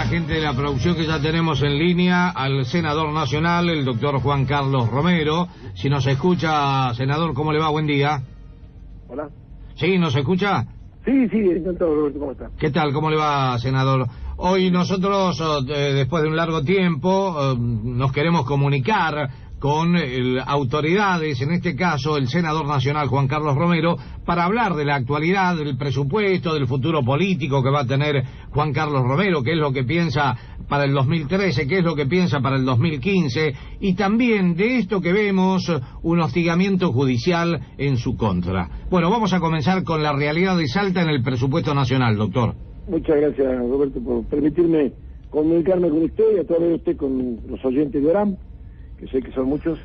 la gente de la producción que ya tenemos en línea al senador nacional, el doctor Juan Carlos Romero. Si nos escucha, senador, ¿cómo le va? Buen día. Hola. ¿Sí, nos escucha? Sí, encantado, Roberto, ¿cómo está? ¿Qué tal? ¿Cómo le va, senador? Hoy nosotros, después de un largo tiempo, nos queremos comunicar con autoridades, en este caso el senador nacional Juan Carlos Romero, para hablar de la actualidad, del presupuesto, del futuro político que va a tener Juan Carlos Romero, qué es lo que piensa para el 2013, qué es lo que piensa para el 2015, y también de esto que vemos, un hostigamiento judicial en su contra. Bueno, vamos a comenzar con la realidad de Salta en el presupuesto nacional, doctor. Muchas gracias, Roberto, por permitirme comunicarme con usted y a través de usted con los oyentes de Orán, que sé que son muchos,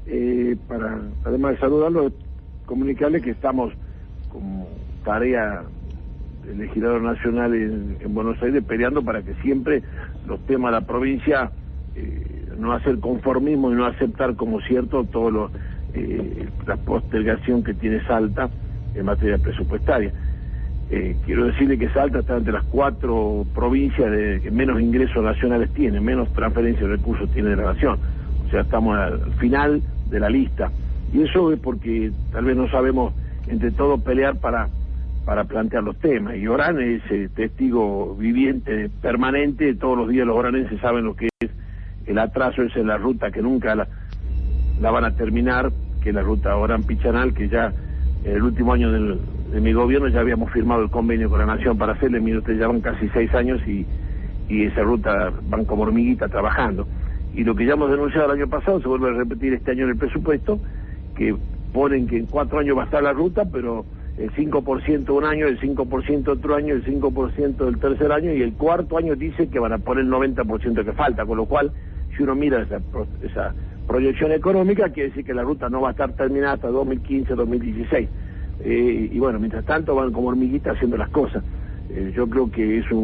para, además de saludarlos, comunicarles que estamos como tarea del legislador nacional en Buenos Aires peleando para que siempre los temas de la provincia, no hacer conformismo y no aceptar como cierto todo la postergación que tiene Salta en materia presupuestaria. Quiero decirle que Salta está entre las 4 provincias que menos ingresos nacionales tiene, menos transferencia de recursos tiene de la nación. O sea, estamos al final de la lista. Y eso es porque tal vez no sabemos entre todos pelear para plantear los temas. Y Orán es testigo viviente, permanente. Todos los días los oranenses saben lo que es el atraso ese en la ruta, que nunca la van a terminar, que es la ruta Orán-Pichanal, que ya en el último año de mi gobierno ya habíamos firmado el convenio con la Nación para hacerle. Mire, ustedes ya van casi 6 años y esa ruta van como hormiguita trabajando. Y lo que ya hemos denunciado el año pasado se vuelve a repetir este año en el presupuesto, que ponen que en 4 años va a estar la ruta, pero el 5% un año, el 5% otro año, el 5% del tercer año, y el cuarto año dice que van a poner el 90% que falta, con lo cual, si uno mira esa proyección económica, quiere decir que la ruta no va a estar terminada hasta 2015, 2016. Y bueno, mientras tanto van como hormiguitas haciendo las cosas. Yo creo que es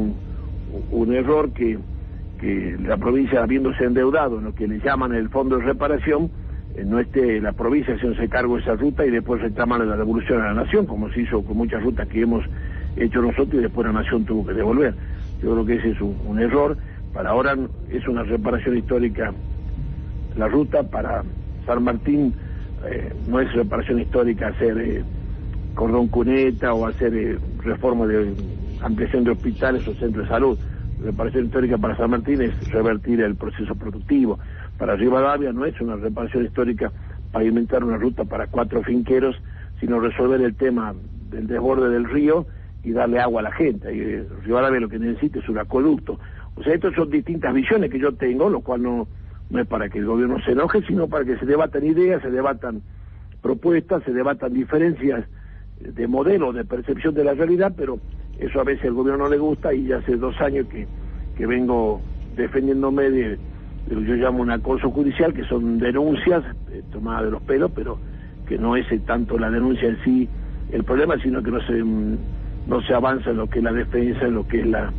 un error que la provincia, habiéndose endeudado en lo que le llaman el fondo de reparación, no esté la provincia haciéndose cargo de esa ruta y después reclaman la devolución a la nación, como se hizo con muchas rutas que hemos hecho nosotros y después la nación tuvo que devolver. Yo creo que ese es un error. Para ahora es una reparación histórica la ruta. Para San Martín no es reparación histórica hacer cordón cuneta o hacer reforma de ampliación de hospitales o centros de salud. Reparación histórica para San Martín es revertir el proceso productivo. Para Rivadavia no es una reparación histórica pavimentar una ruta para 4 finqueros, sino resolver el tema del desborde del río y darle agua a la gente. Y Rivadavia lo que necesita es un acueducto. O sea, estas son distintas visiones que yo tengo, lo cual no es para que el gobierno se enoje, sino para que se debatan ideas, se debatan propuestas, se debatan diferencias de modelo, de percepción de la realidad, pero eso a veces al gobierno no le gusta, y ya hace 2 años que vengo defendiéndome de lo que yo llamo un acoso judicial, que son denuncias tomadas de los pelos, pero que no es tanto la denuncia en sí el problema, sino que no se avanza en lo que es la defensa, en lo que es la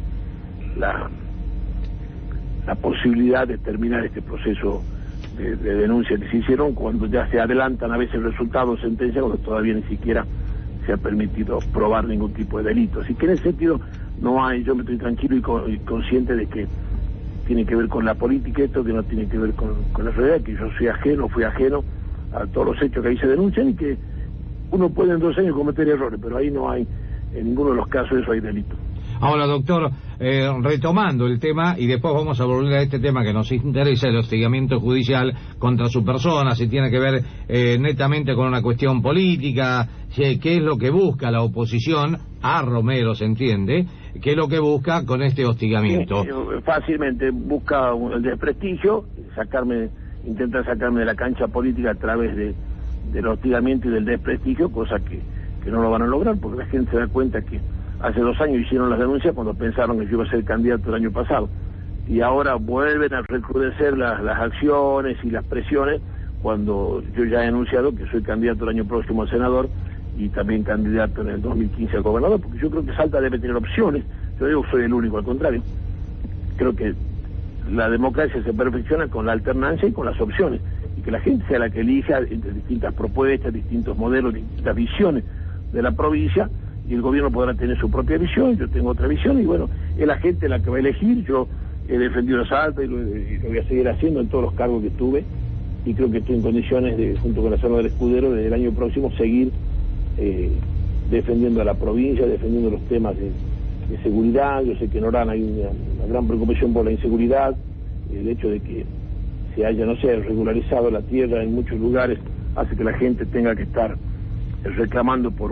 posibilidad de terminar este proceso de denuncia que se hicieron, cuando ya se adelantan a veces resultados, sentencias, cuando todavía ni siquiera se ha permitido probar ningún tipo de delito. Así que en ese sentido yo me estoy tranquilo y consciente de que tiene que ver con la política esto, que no tiene que ver con la realidad, que yo fui ajeno a todos los hechos que ahí se denuncian, y que uno puede en 2 años cometer errores, pero ahí no hay, en ninguno de los casos eso hay delito. Ahora, doctor, retomando el tema, y después vamos a volver a este tema que nos interesa, el hostigamiento judicial contra su persona, si tiene que ver netamente con una cuestión política, qué es lo que busca la oposición a Romero, se entiende, qué es lo que busca con este hostigamiento. Fácilmente busca el desprestigio, intenta sacarme de la cancha política a través del hostigamiento y del desprestigio, cosa que no lo van a lograr, porque la gente se da cuenta que hace 2 años hicieron las denuncias cuando pensaron que yo iba a ser candidato el año pasado, y ahora vuelven a recrudecer las acciones y las presiones, cuando yo ya he anunciado que soy candidato el año próximo a senador y también candidato en el 2015 a gobernador, porque yo creo que Salta debe tener opciones. Yo digo, soy el único, al contrario. Creo que la democracia se perfecciona con la alternancia y con las opciones, y que la gente sea la que elija entre distintas propuestas, distintos modelos, distintas visiones de la provincia, y el gobierno podrá tener su propia visión, yo tengo otra visión, y bueno, es la gente la que va a elegir. Yo he defendido los altos y lo voy a seguir haciendo en todos los cargos que tuve, y creo que estoy en condiciones de, junto con la zona del Escudero, desde el año próximo seguir defendiendo a la provincia, defendiendo los temas de seguridad. Yo sé que en Orán hay una gran preocupación por la inseguridad, el hecho de que se haya, no sé, regularizado la tierra en muchos lugares hace que la gente tenga que estar reclamando por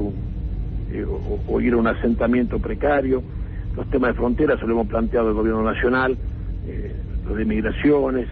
o ir a un asentamiento precario. Los temas de frontera se lo hemos planteado al gobierno nacional, lo de migraciones,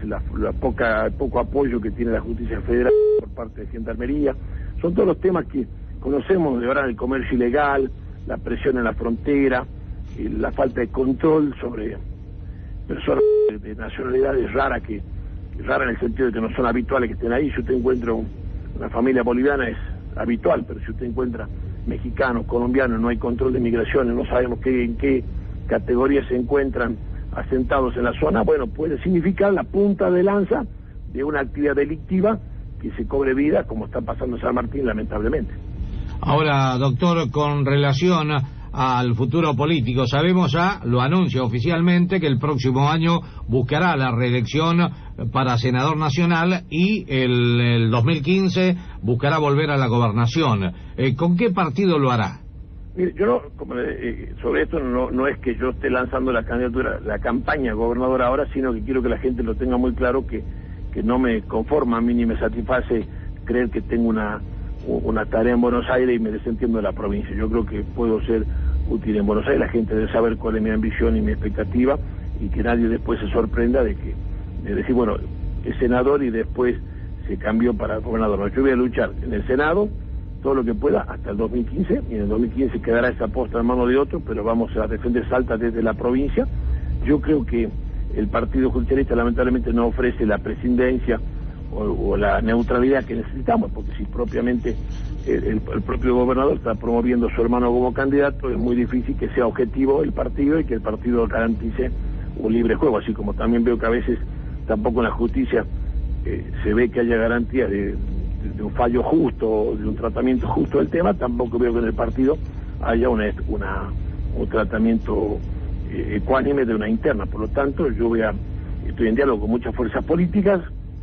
poco apoyo que tiene la justicia federal por parte de Gendarmería. Son todos los temas que conocemos de ahora, el comercio ilegal, la presión en la frontera, la falta de control sobre personas de nacionalidades raras, raras en el sentido de que no son habituales que estén ahí. Si usted encuentra una familia boliviana es habitual, pero si usted encuentra mexicanos, colombianos, no hay control de migraciones, no sabemos en qué categoría se encuentran asentados en la zona, bueno, puede significar la punta de lanza de una actividad delictiva que se cobre vida, como está pasando en San Martín, lamentablemente. Ahora, doctor, con relación al futuro político, sabemos ya, lo anuncia oficialmente, que el próximo año buscará la reelección para senador nacional y el 2015 buscará volver a la gobernación. ¿Con qué partido lo hará? Mire, yo sobre esto no es que yo esté lanzando la candidatura, la campaña gobernadora ahora, sino que quiero que la gente lo tenga muy claro, que no me conforma a mí ni me satisface creer que tengo una tarea en Buenos Aires y me desentiendo de la provincia. Yo creo que puedo ser útil en Buenos Aires, la gente debe saber cuál es mi ambición y mi expectativa, y que nadie después se sorprenda de decir, bueno, es senador y después se cambió para gobernador. No, yo voy a luchar en el Senado todo lo que pueda hasta el 2015, y en el 2015 quedará esa posta en manos de otros, pero vamos a defender Salta desde la provincia. Yo creo que el Partido Justicialista lamentablemente no ofrece la presidencia o la neutralidad que necesitamos, porque si propiamente el propio gobernador está promoviendo a su hermano como candidato, es muy difícil que sea objetivo el partido y que el partido garantice un libre juego, así como también veo que a veces tampoco en la justicia se ve que haya garantía de un fallo justo, de un tratamiento justo del tema. Tampoco veo que en el partido haya un tratamiento ecuánime de una interna. Por lo tanto, estoy en diálogo con muchas fuerzas políticas,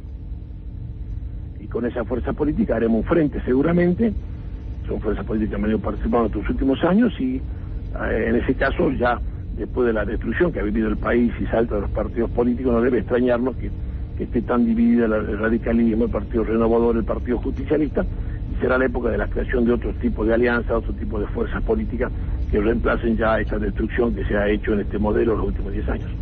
y con esa fuerza política haremos un frente seguramente. Son fuerzas políticas que han venido participando en estos últimos años, y en ese caso, ya después de la destrucción que ha vivido el país y Salta de los partidos políticos, no debe extrañarnos que esté tan dividida el radicalismo, el Partido Renovador, el Partido Justicialista, y será la época de la creación de otros tipos de alianzas, otro tipo de fuerzas políticas que reemplacen ya esta destrucción que se ha hecho en este modelo en los últimos 10 años.